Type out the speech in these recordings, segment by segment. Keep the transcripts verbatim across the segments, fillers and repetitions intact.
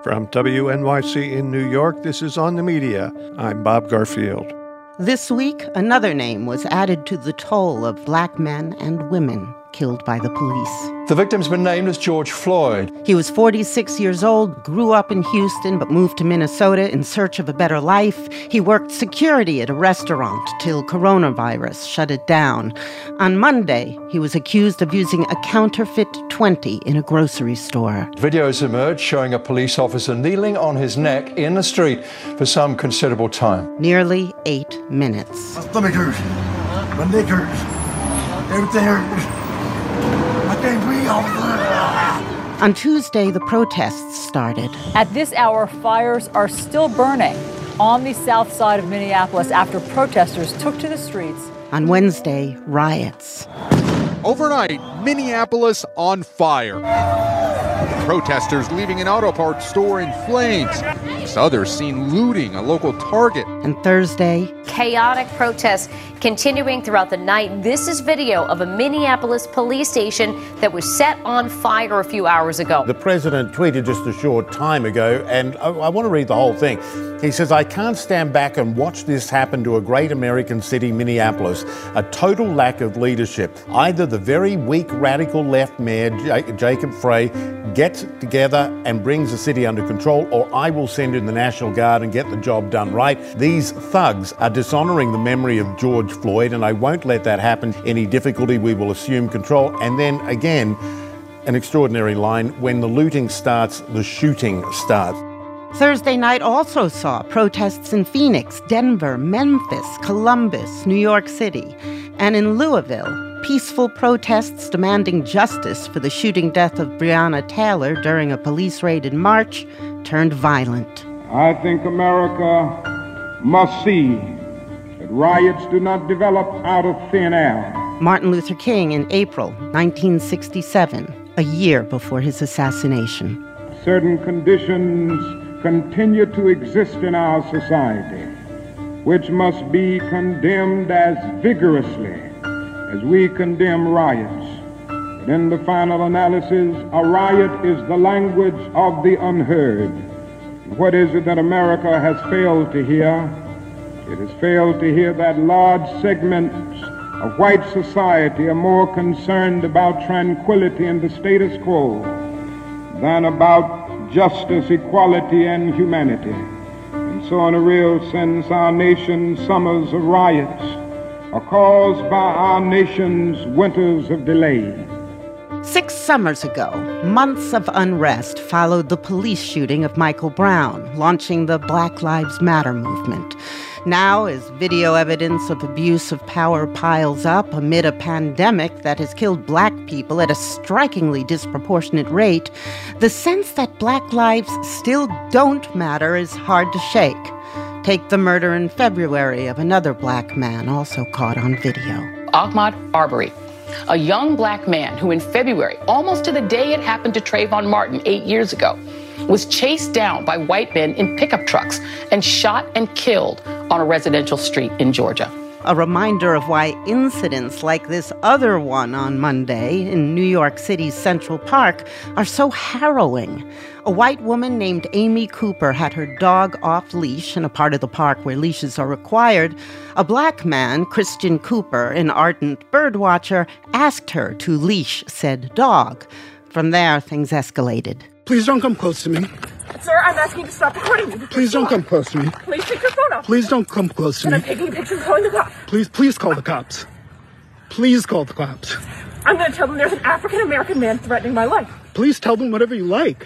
From W N Y C in New York, this is On the Media. I'm Bob Garfield. This week, another name was added to the toll of black men and women killed by the police. The victim's been named as George Floyd. He was forty-six years old, grew up in Houston, but moved to Minnesota in search of a better life. He worked security at a restaurant till coronavirus shut it down. On Monday, he was accused of using a counterfeit twenty in a grocery store. Videos emerged showing a police officer kneeling on his neck in the street for some considerable time. Nearly eight minutes. My stomach hurts. My neck hurts. Everything hurts. I can't breathe. On Tuesday, the protests started. At this hour, fires are still burning on the south side of Minneapolis after protesters took to the streets. On Wednesday, riots. Overnight, Minneapolis on fire. Protesters leaving an auto parts store in flames. Others seen looting a local Target. And Thursday, chaotic protests continuing throughout the night. This is video of a Minneapolis police station that was set on fire a few hours ago. The president tweeted just a short time ago, and I, I want to read the whole thing. He says, "I can't stand back and watch this happen to a great American city, Minneapolis. A total lack of leadership. Either the very weak radical left mayor, J- Jacob Frey, gets together and brings the city under control, or I will send in the National Guard and get the job done right. These thugs are dishonoring the memory of George Floyd, and I won't let that happen. Any difficulty, we will assume control." And then again, an extraordinary line, "When the looting starts, the shooting starts." Thursday night also saw protests in Phoenix, Denver, Memphis, Columbus, New York City, and in Louisville. Peaceful protests demanding justice for the shooting death of Breonna Taylor during a police raid in March turned violent. I think America must see that riots do not develop out of thin air. Martin Luther King in April nineteen sixty-seven, a year before his assassination. Certain conditions continue to exist in our society, which must be condemned as vigorously as we condemn riots. But in the final analysis, a riot is the language of the unheard. What is it that America has failed to hear? It has failed to hear that large segments of white society are more concerned about tranquility and the status quo than about justice, equality, and humanity. And so in a real sense, our nation's summers of riots are caused by our nation's winters of delay. Six summers ago, months of unrest followed the police shooting of Michael Brown, launching the Black Lives Matter movement. Now, as video evidence of abuse of power piles up amid a pandemic that has killed black people at a strikingly disproportionate rate, the sense that black lives still don't matter is hard to shake. Take the murder in February of another black man also caught on video. Ahmaud Arbery, a young black man who in February, almost to the day it happened to Trayvon Martin eight years ago, was chased down by white men in pickup trucks and shot and killed on a residential street in Georgia. A reminder of why incidents like this other one on Monday in New York City's Central Park are so harrowing. A white woman named Amy Cooper had her dog off leash in a part of the park where leashes are required. A black man, Christian Cooper, an ardent bird watcher, asked her to leash said dog. From there, things escalated. Please don't come close to me. Sir, I'm asking you to stop recording me. Please don't come close to me. Please take your phone off. Please don't come close to and me. I'm taking a picture and calling the cops. Please, please call the cops. Please call the cops. I'm going to tell them there's an African-American man threatening my life. Please tell them whatever you like.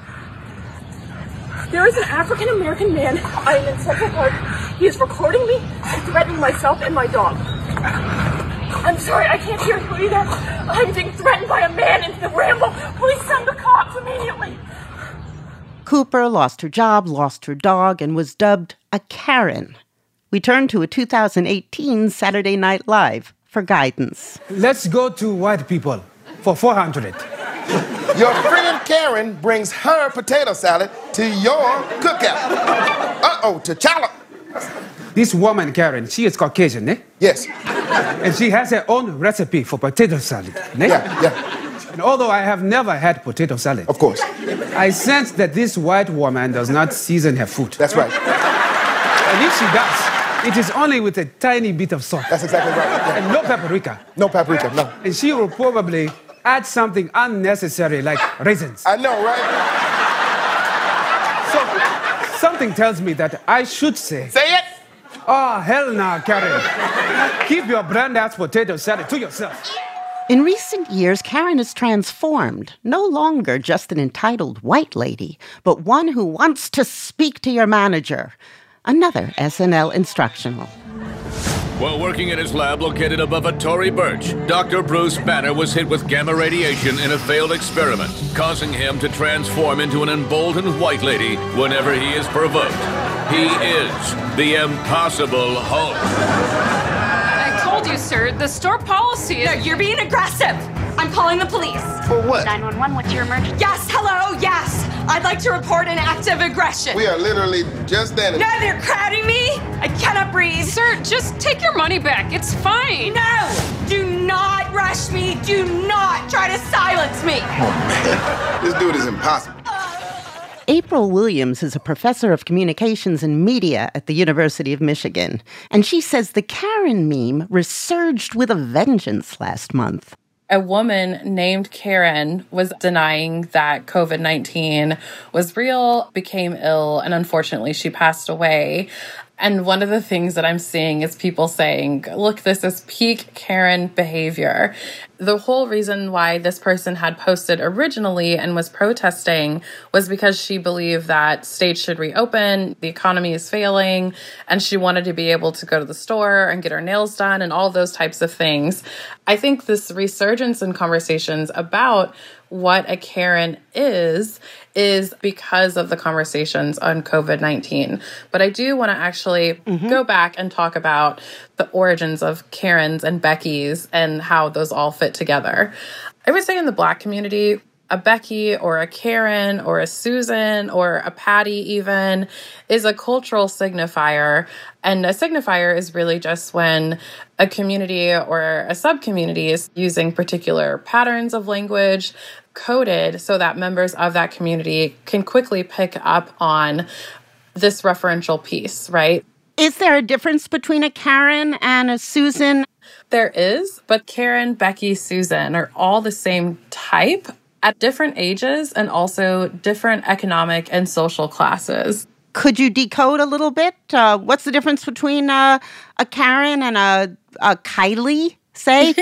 There is an African-American man. I am in Central Park. He is recording me and threatening myself and my dog. I'm sorry, I can't hear you either. I'm being threatened by a man in the Ramble. Please send the cops immediately. Cooper lost her job, lost her dog, and was dubbed a Karen. We turn to a two thousand eighteen Saturday Night Live for guidance. Let's go to white people for four hundred. Your friend Karen brings her potato salad to your cookout. Uh-oh, T'Challa. This woman, Karen, she is Caucasian, eh? Yes. And she has her own recipe for potato salad, eh? Yeah, yeah. And although I have never had potato salad, of course, I sense that this white woman does not season her food. That's right. And if she does, it is only with a tiny bit of salt. That's exactly right. Yeah. And no paprika. No paprika, no. And she will probably add something unnecessary like raisins. I know, right? So, something tells me that I should say... Say it! Oh, hell nah, Karen. Keep your brand-ass potato salad to yourself. In recent years, Karen is transformed, no longer just an entitled white lady, but one who wants to speak to your manager. Another S N L instructional. While working in his lab located above a Tory Burch, Doctor Bruce Banner was hit with gamma radiation in a failed experiment, causing him to transform into an emboldened white lady whenever he is provoked. He is the Impossible Hulk. I told you, sir, the store policy is... No, you're being aggressive. I'm calling the police. For what? nine one one, what's your emergency? Yes, hello, yes. I'd like to report an act of aggression. We are literally just standing. No, they're crowding me. I cannot breathe. Sir, just take your money back. It's fine. No, do not rush me. Do not try to silence me. Oh, man. This dude is impossible. April Williams is a professor of communications and media at the University of Michigan, and she says the Karen meme resurged with a vengeance last month. A woman named Karen was denying that COVID nineteen was real, became ill, and unfortunately she passed away. And one of the things that I'm seeing is people saying, look, this is peak Karen behavior. The whole reason why this person had posted originally and was protesting was because she believed that states should reopen, the economy is failing, and she wanted to be able to go to the store and get her nails done and all those types of things. I think this resurgence in conversations about what a Karen is, is because of the conversations on COVID nineteen. But I do want to actually mm-hmm. go back and talk about the origins of Karens and Beckys and how those all fit together. I would say in the Black community, a Becky or a Karen or a Susan or a Patty even is a cultural signifier. And a signifier is really just when a community or a sub-community is using particular patterns of language coded so that members of that community can quickly pick up on this referential piece, right? Is there a difference between a Karen and a Susan? There is, but Karen, Becky, Susan are all the same type at different ages and also different economic and social classes. Could you decode a little bit? Uh, what's the difference between uh, a Karen and a, a Kylie, say?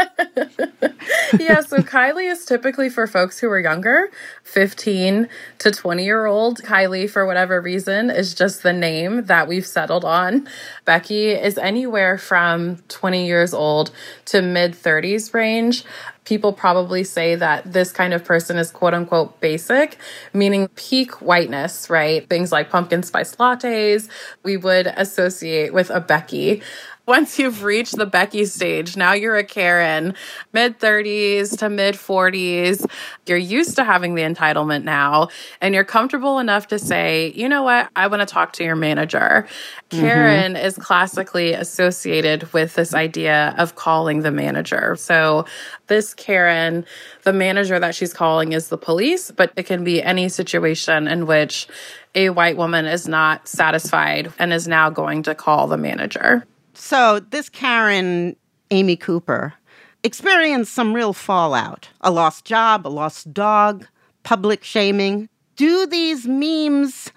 Yeah, so Kylie is typically for folks who are younger, fifteen to twenty-year-old. Kylie, for whatever reason, is just the name that we've settled on. Becky is anywhere from twenty years old to mid-thirties range. People probably say that this kind of person is quote-unquote basic, meaning peak whiteness, right? Things like pumpkin spice lattes, we would associate with a Becky. Once you've reached the Becky stage, now you're a Karen, mid-thirties to mid-forties. You're used to having the entitlement now, and you're comfortable enough to say, you know what, I want to talk to your manager. Mm-hmm. Karen is classically associated with this idea of calling the manager. So this Karen, the manager that she's calling is the police, but it can be any situation in which a white woman is not satisfied and is now going to call the manager. So this Karen, Amy Cooper, experienced some real fallout. A lost job, a lost dog, public shaming. Do these memes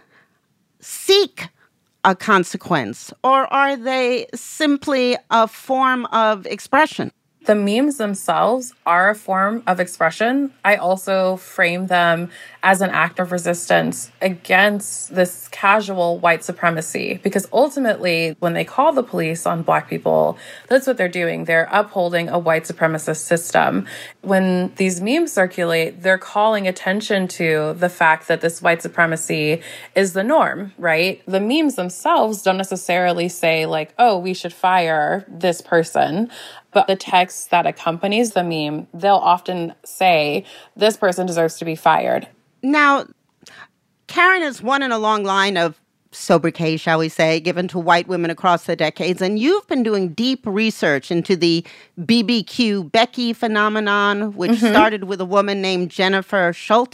seek a consequence, or are they simply a form of expression? The memes themselves are a form of expression. I also frame them as an act of resistance against this casual white supremacy, because ultimately, when they call the police on Black people, that's what they're doing. They're upholding a white supremacist system. When these memes circulate, they're calling attention to the fact that this white supremacy is the norm, right? The memes themselves don't necessarily say like, oh, we should fire this person. But the text that accompanies the meme, they'll often say, this person deserves to be fired. Now, Karen is one in a long line of sobriquets, shall we say, given to white women across the decades. And you've been doing deep research into the B B Q Becky phenomenon, which mm-hmm. started with a woman named Jennifer Schulte.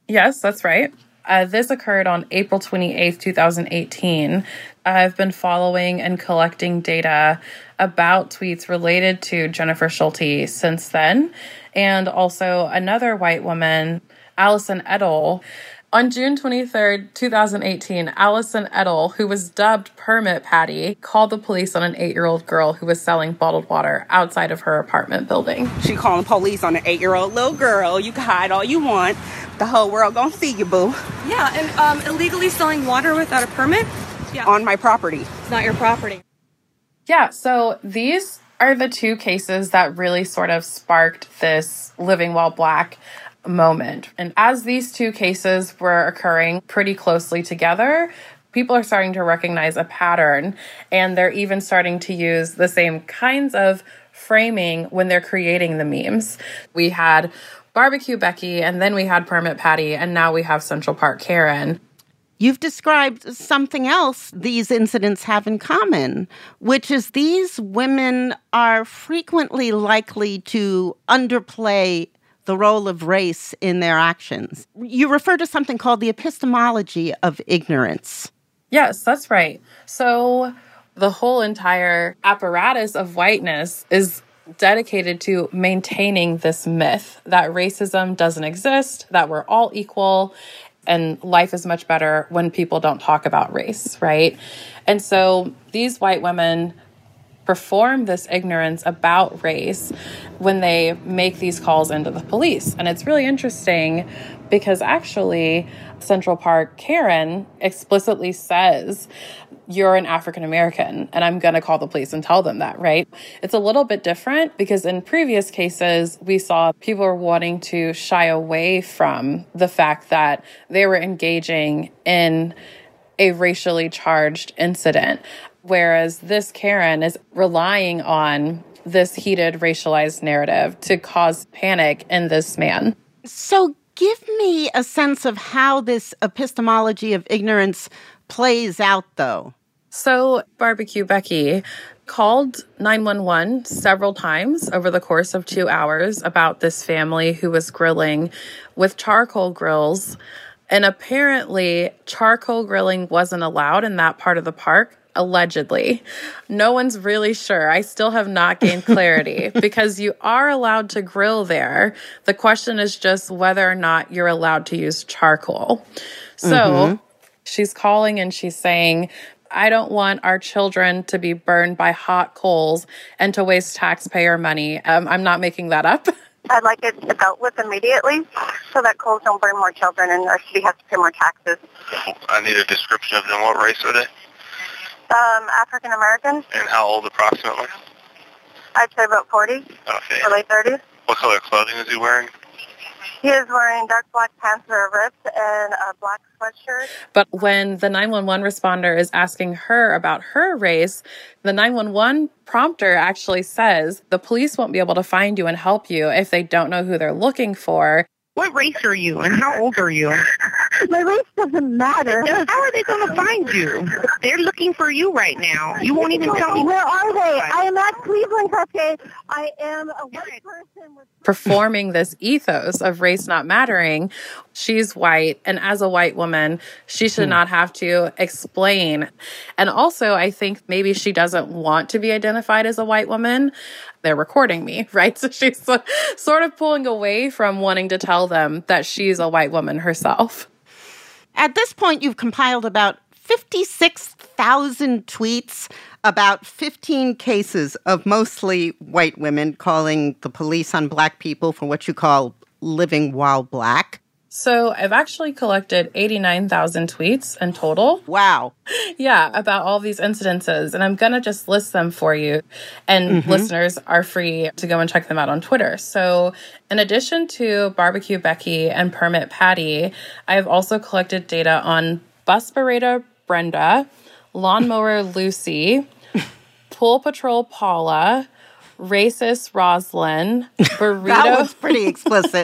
Yes, that's right. Uh, this occurred on April twenty-eighth, twenty eighteen. I've been following and collecting data about tweets related to Jennifer Schulte since then, and also another white woman, Allison Edel. On June twenty-third, twenty eighteen, Allison Edel, who was dubbed Permit Patty, called the police on an eight-year-old girl who was selling bottled water outside of her apartment building. She calling police on an eight-year-old little girl. You can hide all you want. The whole world gonna see you, boo. Yeah, and um, illegally selling water without a permit? Yeah. On my property. It's not your property. Yeah, so these are the two cases that really sort of sparked this Living While Black moment. And as these two cases were occurring pretty closely together, people are starting to recognize a pattern, and they're even starting to use the same kinds of framing when they're creating the memes. We had Barbecue Becky, and then we had Permit Patty, and now we have Central Park Karen. You've described something else these incidents have in common, which is these women are frequently likely to underplay the role of race in their actions. You refer to something called the epistemology of ignorance. Yes, that's right. So the whole entire apparatus of whiteness is dedicated to maintaining this myth that racism doesn't exist, that we're all equal, and life is much better when people don't talk about race, right? And so these white women perform this ignorance about race when they make these calls into the police. And it's really interesting because actually Central Park Karen explicitly says, you're an African American, and I'm going to call the police and tell them that, right? It's a little bit different because in previous cases, we saw people were wanting to shy away from the fact that they were engaging in a racially charged incident. Whereas this Karen is relying on this heated racialized narrative to cause panic in this man. So give me a sense of how this epistemology of ignorance plays out, though. So Barbecue Becky called nine one one several times over the course of two hours about this family who was grilling with charcoal grills. And apparently charcoal grilling wasn't allowed in that part of the park. Allegedly. No one's really sure. I still have not gained clarity because you are allowed to grill there. The question is just whether or not you're allowed to use charcoal. So mm-hmm. she's calling and she's saying, I don't want our children to be burned by hot coals and to waste taxpayer money. Um, I'm not making that up. I'd like it dealt with immediately so that coals don't burn more children and our city has to pay more taxes. I need a description of them. What race are they? Um, African American. And how old approximately? I'd say about forty. Okay. Or late thirties. What color clothing is he wearing? He is wearing dark black pants that are ripped and a black sweatshirt. But when the nine one one responder is asking her about her race, the nine one one prompter actually says the police won't be able to find you and help you if they don't know who they're looking for. What race are you and how old are you? My race doesn't matter. Does. How are they going to find you? They're looking for you right now. You won't even tell me. Where are they? I am at Cleveland Cafe. I am a white person with... Performing this ethos of race not mattering. She's white, and as a white woman, she should hmm. not have to explain. And also, I think maybe she doesn't want to be identified as a white woman. They're recording me, right? So she's sort of pulling away from wanting to tell them that she's a white woman herself. At this point, you've compiled about fifty-six thousand tweets about fifteen cases of mostly white women calling the police on Black people for what you call living while Black. So I've actually collected eighty-nine thousand tweets in total. Wow. Yeah, about all these incidences. And I'm going to just list them for you. And mm-hmm. listeners are free to go and check them out on Twitter. So in addition to Barbecue Becky and Permit Patty, I've also collected data on Busbarita Brenda, Lawnmower Lucy, Pool Patrol Paula, Racist Roslyn, Burrito. That was pretty explicit.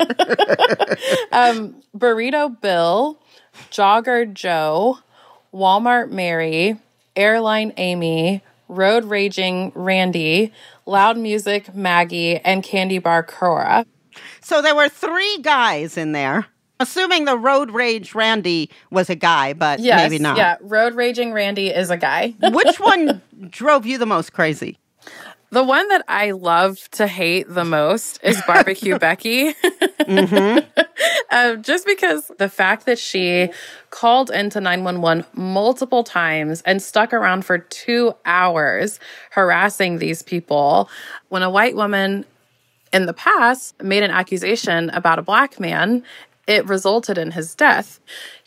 um, Burrito Bill, Jogger Joe, Walmart Mary, Airline Amy, Road Raging Randy, Loud Music Maggie, and Candy Bar Cora. So there were three guys in there. Assuming the road rage Randy was a guy, but yes, maybe not. Yeah, road raging Randy is a guy. Which one drove you the most crazy? The one that I love to hate the most is Barbecue Becky. Mm-hmm. uh, just because the fact that she called into nine one one multiple times and stuck around for two hours harassing these people. When a white woman in the past made an accusation about a black man, it resulted in his death.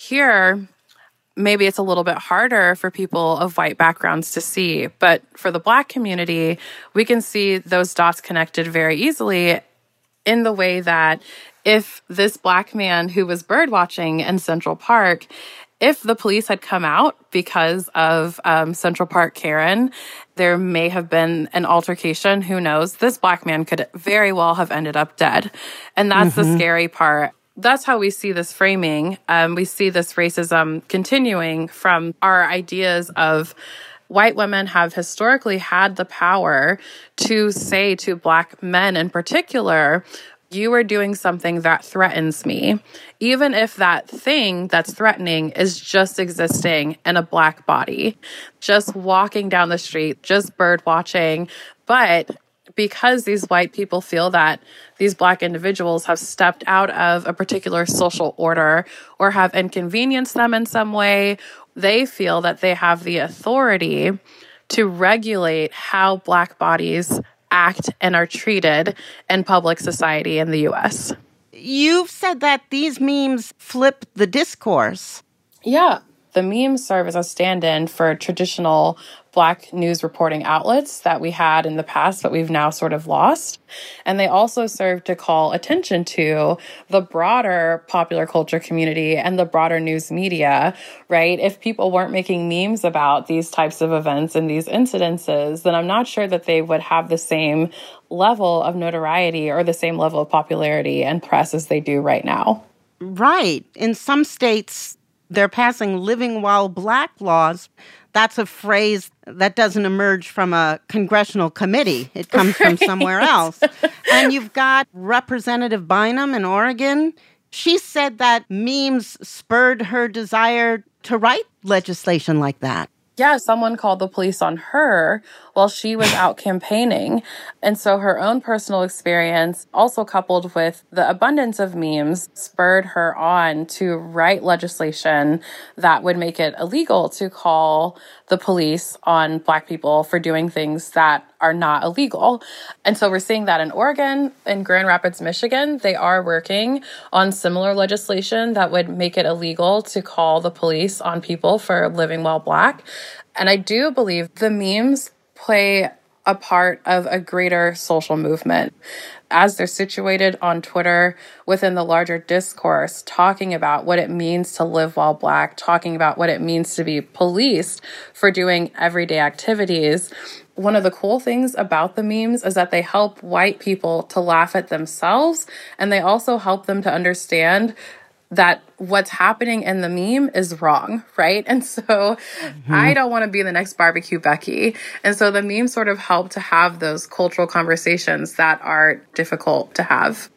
Here, maybe it's a little bit harder for people of white backgrounds to see, but for the black community, we can see those dots connected very easily in the way that if this black man who was bird watching in Central Park, if the police had come out because of um, Central Park Karen, there may have been an altercation. Who knows? This black man could very well have ended up dead. And that's mm-hmm. the scary part. That's how we see this framing. Um, we see this racism continuing from our ideas of white women have historically had the power to say to black men in particular, you are doing something that threatens me, even if that thing that's threatening is just existing in a black body, just walking down the street, just bird watching. But because these white people feel that these black individuals have stepped out of a particular social order or have inconvenienced them in some way, they feel that they have the authority to regulate how black bodies act and are treated in public society in the U S. You've said that these memes flip the discourse. Yeah. The memes serve as a stand-in for traditional black news reporting outlets that we had in the past, but we've now sort of lost. And they also serve to call attention to the broader popular culture community and the broader news media, right? If people weren't making memes about these types of events and these incidences, then I'm not sure that they would have the same level of notoriety or the same level of popularity and press as they do right now. Right. In some states, they're passing living while black laws. That's a phrase that doesn't emerge from a congressional committee. It comes right. from somewhere else. And you've got Representative Bynum in Oregon. She said that memes spurred her desire to write legislation like that. Yeah, someone called the police on her while she was out campaigning. And so her own personal experience, also coupled with the abundance of memes, spurred her on to write legislation that would make it illegal to call the police on black people for doing things that are not illegal. And so we're seeing that in Oregon, in Grand Rapids, Michigan, they are working on similar legislation that would make it illegal to call the police on people for living while black. And I do believe the memes play a part of a greater social movement as they're situated on Twitter within the larger discourse, talking about what it means to live while black, talking about what it means to be policed for doing everyday activities. One of the cool things about the memes is that they help white people to laugh at themselves, and they also help them to understand that what's happening in the meme is wrong, right? And so mm-hmm. I don't want to be the next Barbecue Becky. And so the memes sort of help to have those cultural conversations that are difficult to have.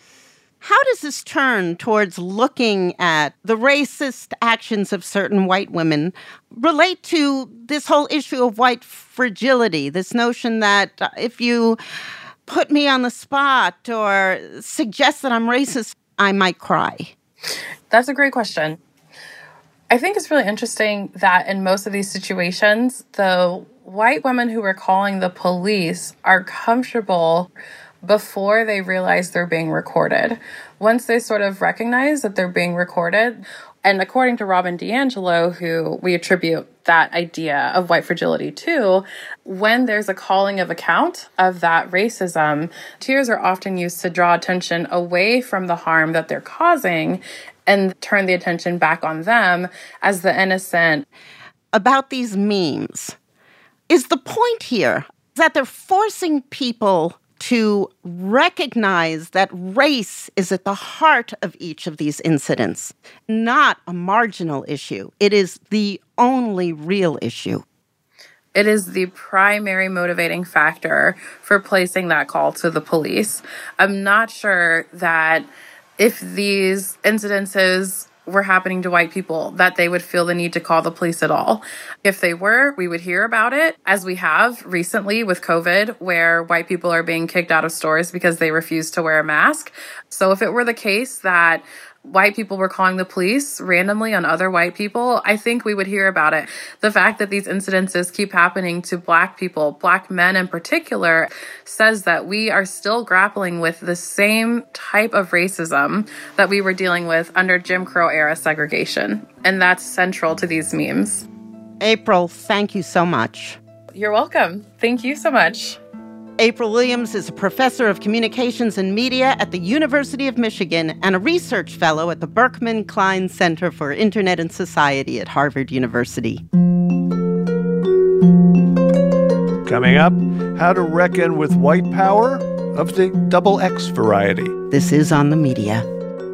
How does this turn towards looking at the racist actions of certain white women relate to this whole issue of white fragility, this notion that if you put me on the spot or suggest that I'm racist, I might cry? That's a great question. I think it's really interesting that in most of these situations, the white women who are calling the police are comfortable before they realize they're being recorded. Once they sort of recognize that they're being recorded, and according to Robin DiAngelo, who we attribute that idea of white fragility to, when there's a calling of account of that racism, tears are often used to draw attention away from the harm that they're causing and turn the attention back on them as the innocent. About these memes, is the point here that they're forcing people to recognize that race is at the heart of each of these incidents, not a marginal issue. It is the only real issue. It is the primary motivating factor for placing that call to the police. I'm not sure that if these incidences were happening to white people, that they would feel the need to call the police at all. If they were, we would hear about it, as we have recently with COVID, where white people are being kicked out of stores because they refuse to wear a mask. So if it were the case that white people were calling the police randomly on other white people, I think we would hear about it. The fact that these incidences keep happening to Black people, Black men in particular, says that we are still grappling with the same type of racism that we were dealing with under Jim Crow era segregation. And that's central to these memes. April, thank you so much. You're welcome. Thank you so much. April Williams is a professor of communications and media at the University of Michigan and a research fellow at the Berkman Klein Center for Internet and Society at Harvard University. Coming up, how to reckon with white power of the double X variety. This is On the Media.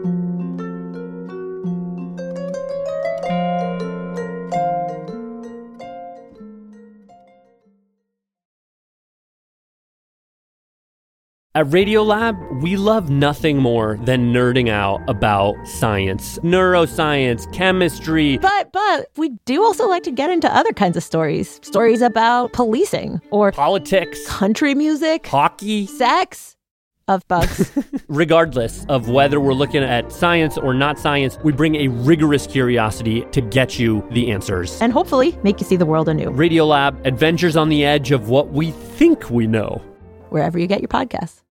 At Radiolab, we love nothing more than nerding out about science, neuroscience, chemistry. But, but, we do also like to get into other kinds of stories. Stories about policing or politics, country music, hockey, sex, of bugs. Regardless of whether we're looking at science or not science, we bring a rigorous curiosity to get you the answers. And hopefully make you see the world anew. Radiolab, adventures on the edge of what we think we know. Wherever you get your podcasts.